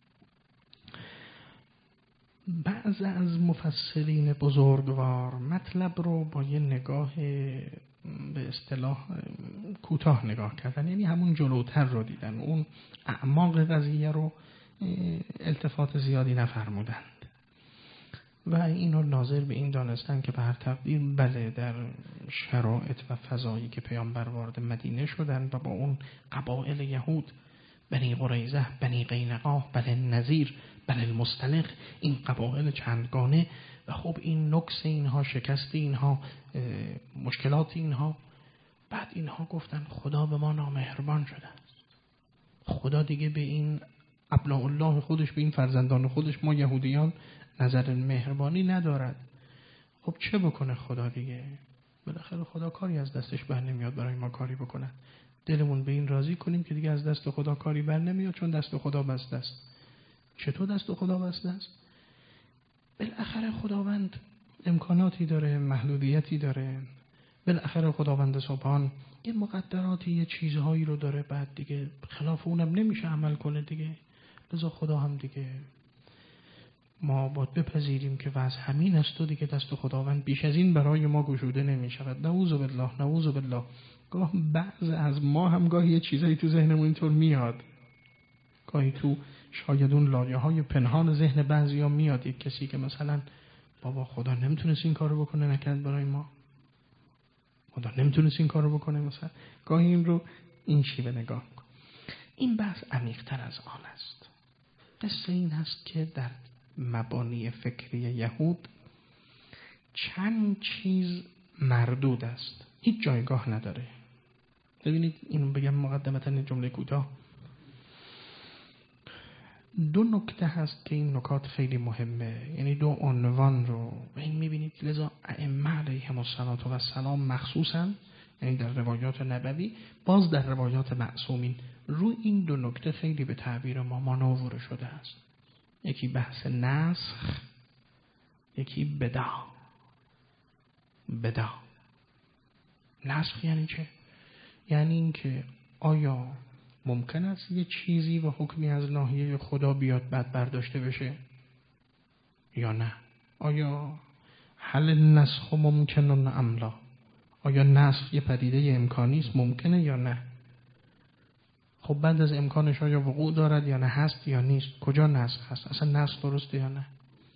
بعض از مفسرین بزرگوار مطلب رو با یه نگاه به اصطلاح کوتاه نگاه کردن، یعنی همون جلوتر رو دیدن، اون اعماق قضیه رو التفات زیادی نفرمودند و اینو ناظر به این دانستن که به هر تقدیر بله در شرایط و فضایی که پیامبر وارد مدینه شدن و با اون قبایل یهود، بنی قریظه، بنی قینقاع، بنی النضیر، بنی المصطلق، این قبایل چندگانه، و خب این نکس اینها، شکست اینها، مشکلات اینها، بعد اینها گفتن خدا به ما نامهربان شده است. خدا دیگه به این ابناء الله خودش، به این فرزندان خودش، ما یهودیان نظر مهربانی ندارد. خب چه بکنه خدا دیگه؟ بالاخره خدا کاری از دستش بر نمیاد برای ما کاری بکنه. دلمون به این راضی کنیم که دیگه از دست خدا کاری بر نمیاد، چون دست خدا بسته است. چطور دست خدا بسته است؟ بالاخره خداوند امکاناتی داره، محدودیتی داره. بالاخره خداوند سبحان یه مقدراتی، یه چیزهایی رو داره، بعد دیگه خلاف اونم نمیشه عمل کنه دیگه. لذا خدا هم دیگه ما باید بپذیریم که وضع همین است و دیگه دست خداوند بیش از این برای ما گشوده نمی شود. نعوذ بالله، نعوذ بالله. گاه بعض از ما هم گاهی یه چیزایی تو ذهنمون اینطور میاد، گاهی تو شاید اون لایه‌های پنهان ذهن بعضیا میاد، یک کسی که مثلا بابا خدا نمیتونست این کارو بکنه، نکرد برای ما، خدا نمیتونست این کارو بکنه، مثلا گاهی این رو این شیوه نگاه کن. این بحث عمیق‌تر از آن است. قصه این هست که در مبانی فکری یهود چند چیز مردود است، هیچ جایگاه نداره. ببینید اینو بگم مقدمتا جمله کوتاه. دو نکته هست که این نکات خیلی مهمه، یعنی دو عنوان رو این میبینید. لذا ائمه علیهم السلام مخصوصا، یعنی در روایات نبوی باز در روایات معصومین، رو این دو نکته خیلی به تعبیر ما مانور شده است. یکی بحث نسخ، یکی بدع. نسخ یعنی چه؟ یعنی این که آیا ممکن است یه چیزی و حکمی از ناحیه خدا بیاد بعد برداشته بشه یا نه؟ آیا هل النسخ ممکن ام لا؟ آیا نسخ یه پدیده امکانی است، ممکنه یا نه؟ خب بعد از امکانش آیا وقوع دارد یا نه، هست یا نیست؟ کجا نسخ هست؟ اصلا نسخ درسته یا نه؟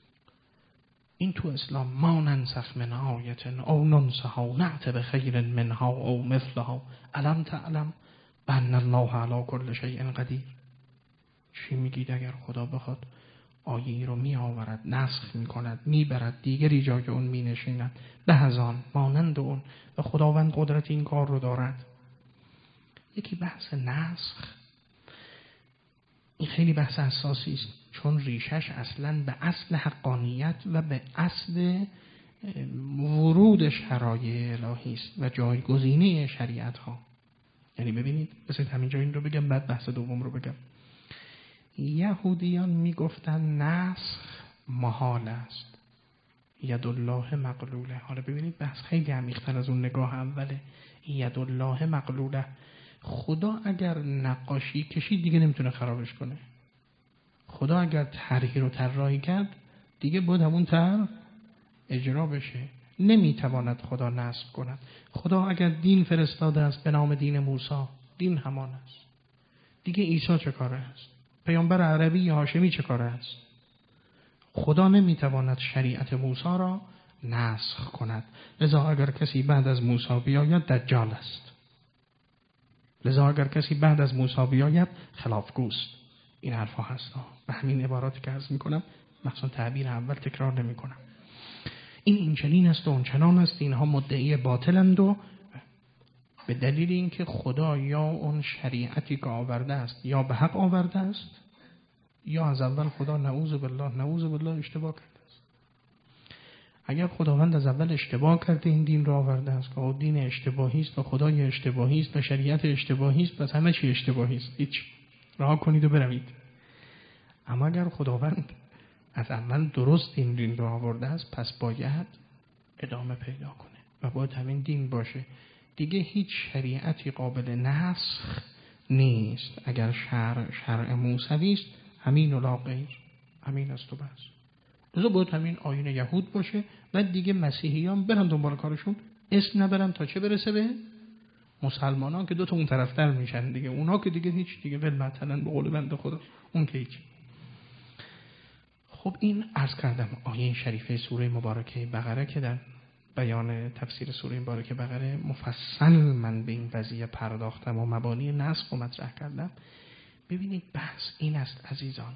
این تو اسلام ما ننسخ من آیت او ننسها نأت بخیر منها او مثلها الم تعلم بأن الله علی کل شیء قدیر. چی میگید اگر خدا بخواد آیه رو می آورد، نسخ می کند، می برد، دیگری جای اون می نشیند، به از آن مانند اون، و خداوند قدرت این کار رو دارد. یکی بحث نسخ، این خیلی بحث اساسی است، چون ریشش اصلا به اصل حقانیت و به اصل ورود شرایع الهی است و جایگزینی شریعت ها. یعنی ببینید، بذارید همینجا این رو بگم بعد بحث دوم رو بگم. یهودیان میگفتن نسخ محال است، یدالله مغلوله. حالا ببینید بحث خیلی عمیق‌تر از اون نگاه اوله. یدالله مغلوله، خدا اگر نقاشی کشید دیگه نمیتونه خرابش کنه. خدا اگر طرحی رو طراحی کرد دیگه باید همون طرح اجرا بشه. نمیتواند خدا نسخ کند. خدا اگر دین فرستاده است به نام دین موسی، دین همان است. دیگه عیسی چه کاره است؟ پیامبر عربی هاشمی چه کاره است؟ خدا نمیتواند شریعت موسی را نسخ کند. لذا اگر کسی بعد از موسی بیاید دجال است. لذا اگر کسی بعد از موسی بیاید خلافگوست. این حرفا هست. به همین عباراتی که عرض میکنم، مثلا تعبیر اول تکرار نمیکنم. این چنین است و اون چنان است، اینها مدعی باطلند و به دلیل اینکه خدا یا اون شریعتی که آورده است یا به حق آورده است، یا از اول خدا نعوذ بالله اشتباه کرده است. اگر خداوند از اول اشتباه کرده این دین را آورده است که دین اشتباهی است و خدای اشتباهی است و شریعت اشتباهی است، پس همه چی اشتباهی است، هیچ، رها کنید و بروید. اما اگر خداوند از اول درست این دین را آورده است، پس باید ادامه پیدا کنه و باید همین دین باشه. دیگه هیچ شریعتی قابل نسخ نیست. اگر شرع موسوی است، همین و لا غیر، همین است و بس. لذا باید همین آیین یهود باشه و دیگه مسیحیان برن دنبال کارشون، اسم نبرن تا چه برسه به مسلمانان که دو تا اون طرفتر میشن دیگه. اونا که دیگه هیچ، دیگه ول مثلا به قول بنده خدا اون که هیچ. خب این عرض کردم آیه شریفه سوره مبارکه بقره که در بیان تفسیر سوره مبارکه بقره مفصل من به این قضیه پرداختم و مبانی نسخ رو مطرح کردم. ببینید بحث این است عزیزان،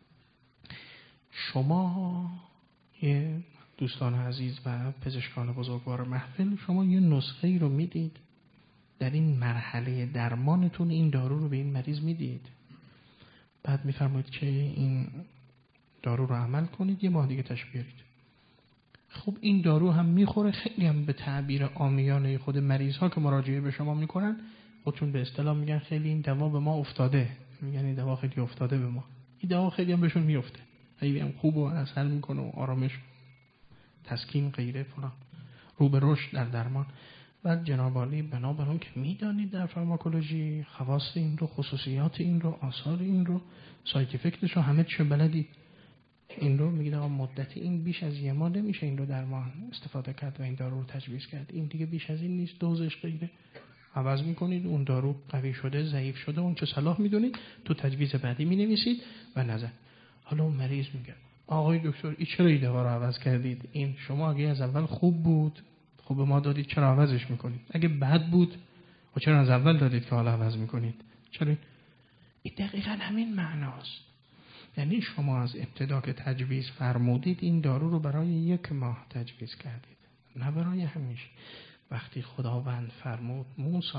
شما یه دوستان عزیز و پزشکان بزرگوار محفل، شما یه نسخه ای رو میدید، در این مرحله درمانتون این دارو رو به این مریض میدید، بعد میفرمایید که این دارو رو عمل کنید، یه ماه دیگه تشریف بیارید. خب این دارو هم میخوره، خیلی هم به تعبیر عامیانه خود مریض ها که مراجعه به شما میکنن، خودشون به اصطلاح میگن خیلی این دوا به ما افتاده، میگن این دوا خیلی افتاده به ما، این دوا خیلی هم بهشون میفته، خیلی هم خوب و اثر میکنه و آرامش، تسکین، غیره فلان، رو به رشد در درمان. بعد جناب عالی بنابراین که میدانید در فارماکولوژی خواص این رو، خصوصیات این رو، آثار این رو، سایت افکتش رو همه چه بلدید، این رو میگید آقا مدت این بیش از یه ماه نمیشه این رو درمان استفاده کرد و این دارو رو تجویز کرد، این دیگه بیش از این نیست، دوزش غیره، عوض میکنید، اون دارو قوی شده، ضعیف شده، اون چه صلاح میدونید، تو تجویز بعدی مینویسید و نظر. حالا اون مریض میگه آقای دکتر این چرا این دوا رو عوض کردید؟ این شما اگه از اول خوب بود خب به ما دادید، چرا عوضش میکنید؟ اگه بد بود و چرا از اول دادید که حالا عوض میکنید؟ چرا؟ این دقیقاً همین معناست. یعنی شما از ابتدا که تجویز فرمودید این دارو رو برای 1 ماه تجویز کردید، نه برای همیشه. وقتی خداوند فرمود موسی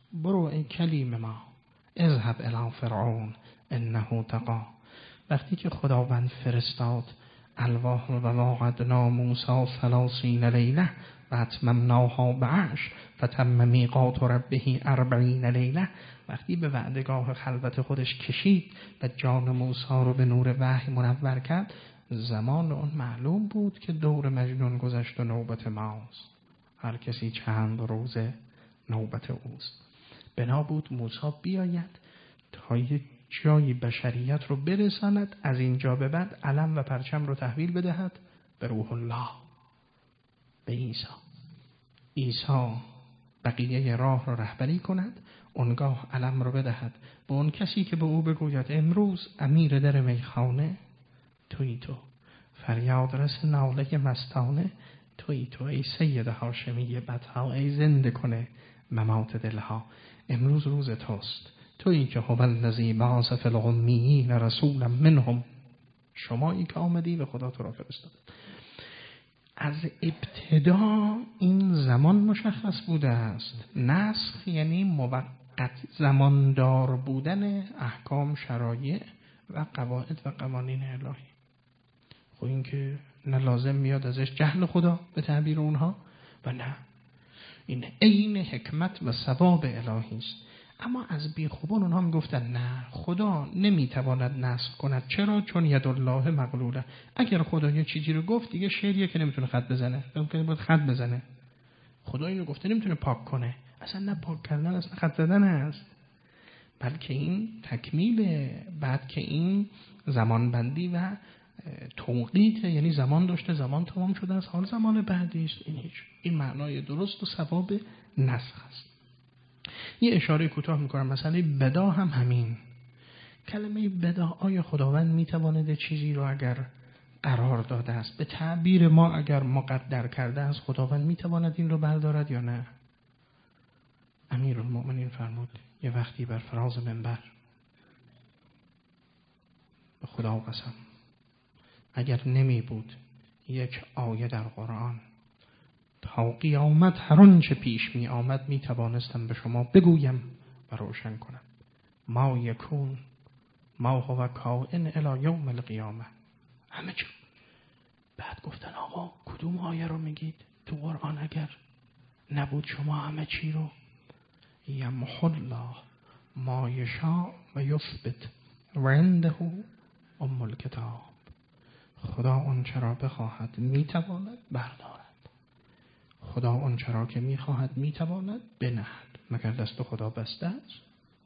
برو ای کلیم ما، اذهب الی فرعون انه طغی. وقتی که خداوند فرستاد الواح و واعدنا موسی 30 لیله و اتممناها بعشر فتم میقات ربه 40 لیله، وقتی به وعدگاه خلوت خودش کشید و جان موسی رو به نور وحی منور کرد، زمان اون معلوم بود که دور مجنون گذشت و نوبت ماست. هر کسی چند روزه نوبت اوست. بنا بود موسی بیاید تا یک جایی بشریت رو برساند، از اینجا به بعد علم و پرچم رو تحویل بدهد به روح الله، به عیسی. عیسی بقیه راه رو رهبری کند، اونگاه علم رو بدهد به اون کسی که به او بگوید امروز امیر در میخانه تویی تو، فریاد رس ناله مستانه تویی تو، ای سید هاشمی بدها، ای زنده کنه ممات دلها، امروز روز توست، تویی که هو الذی بعث فی الامیین رسولا منهم، شمایی که آمدی و خدا تو را فرستاد. از ابتدا این زمان مشخص بوده است. نسخ یعنی موقت زماندار بودن احکام شرایع و قواعد و قوانین الهی. خب این که نه لازم میاد ازش جهل خدا به تعبیر اونها و نه، این عین حکمت و ثواب الهی است. اما از بیخوبان اونها میگفتن نه، خدا نمیتواند نسخ کند. چرا؟ چون ید الله مغلوله. اگر خدا یه چیزی رو گفت دیگه شعریه که نمیتونه خط بزنه، ممکنه باید خط بزنه. خدا اینو گفته نمیتونه پاک کنه. اصلا نه پاک کردن است، خط زدن است، بلکه این تکمیل. بعد که این زمان بندی و توقیت، یعنی زمان داشته، زمان تمام شده است، حال زمان بعدی است. این معنای درست و ثواب نسخ است. یه اشاره کوتاه میکنم. مثلا بدا هم همین کلمه بدا، آیا خداوند میتواند چیزی رو اگر قرار داده است، به تعبیر ما اگر مقدر کرده است، خداوند میتواند این رو بردارد یا نه؟ امیرالمؤمنین فرمود یه وقتی بر فراز منبر، به خدا قسم اگر نمی بود یک آیه در قرآن تا قیامت هر آنچه پیش می آمد می توانستم به شما بگویم و روشن کنم. ما یکون ما هو کائن الی یوم القیامه. همه چی. بعد گفتن آقا کدوم آیه رو میگید تو قرآن؟ اگر نبود شما همه چی رو. یمحو الله ما یشاء و یثبت و عنده ام الکتاب. خدا اون چرا بخواهد میتواند بردارد، خدا اون چرا که میخواهد میتواند بنهد، مگر دست خدا بسته است؟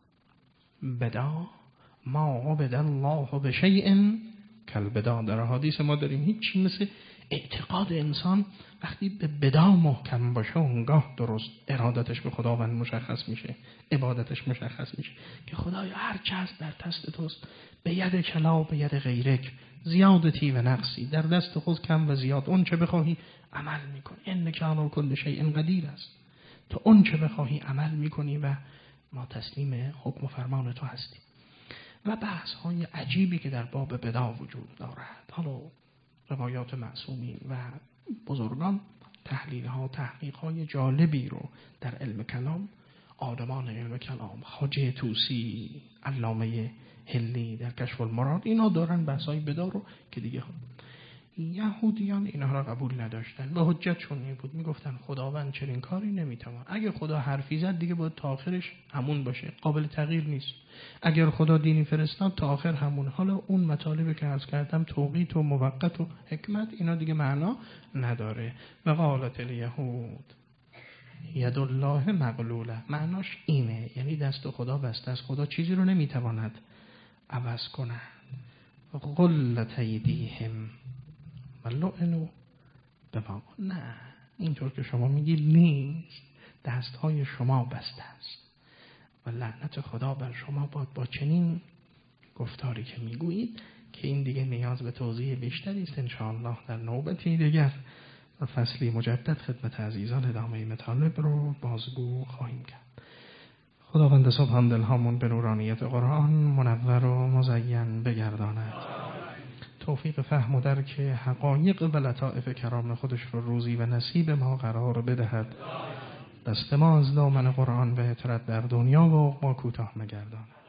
بدا ما عبد الله بشیء کالبدا. در حدیث ما داریم هیچی مثل اعتقاد انسان وقتی به بدا محکم باشه اونگاه درست ارادتش به خداوند مشخص میشه، عبادتش مشخص میشه که خدایا هر چه هست در دست توست، به ید کلا به ید غیرک، زیادتی و نقصی در دست خود، کم و زیاد، اون چه بخواهی عمل میکنی. انک علی کل شیء قدیر است. تو اون چه بخواهی عمل میکنی و ما تسلیم حکم و فرمان تو هستیم. و بحث های عجیبی که در باب بدا وجود دارد. حالا روایات معصومین و بزرگان تحلیل ها، تحقیق های جالبی رو در علم کلام، آدمان علم کلام، خواجه طوسی، علامه هلی در کشف المراد، اینا دارن بحث های بدا رو که دیگه یهودیان اینها را قبول نداشتن و حجتشون این بود، میگفتن خداوند چنین کاری نمیتونه. اگر خدا حرفی زد دیگه باید تا آخرش همون باشه، قابل تغییر نیست. اگر خدا دینی فرستاد تا آخر همون. حالا اون مطالبی که عرض کردم، توقیت و موقت و حکمت، اینا دیگه معنا نداره. و قالت الیهود ید الله مغلوله، معناش اینه، یعنی دست خدا بسته است، خدا چیزی رو نمیتواند عوض کنه. غلت ایدیهم و لعنوا بما. نه، اینطور که شما میگید نیست، دستهای شما بسته است و لعنت خدا بر شما باد با چنین گفتاری که میگویید، که این دیگه نیاز به توضیح بیشتری است. انشاءالله در نوبتی دیگر و فصلی مجدد خدمت عزیزان ادامه مطالب رو بازگو خواهیم کرد. خداوند سبحان دلهامون به نورانیت قرآن منور و مزین بگرداند، توفیق فهم و درک حقایق و لطائف کرام خودش رو روزی و نصیب ما قرار بدهد، دست ما از دامن قرآن و اطرت در دنیا و عقبی کوتاه مگردان.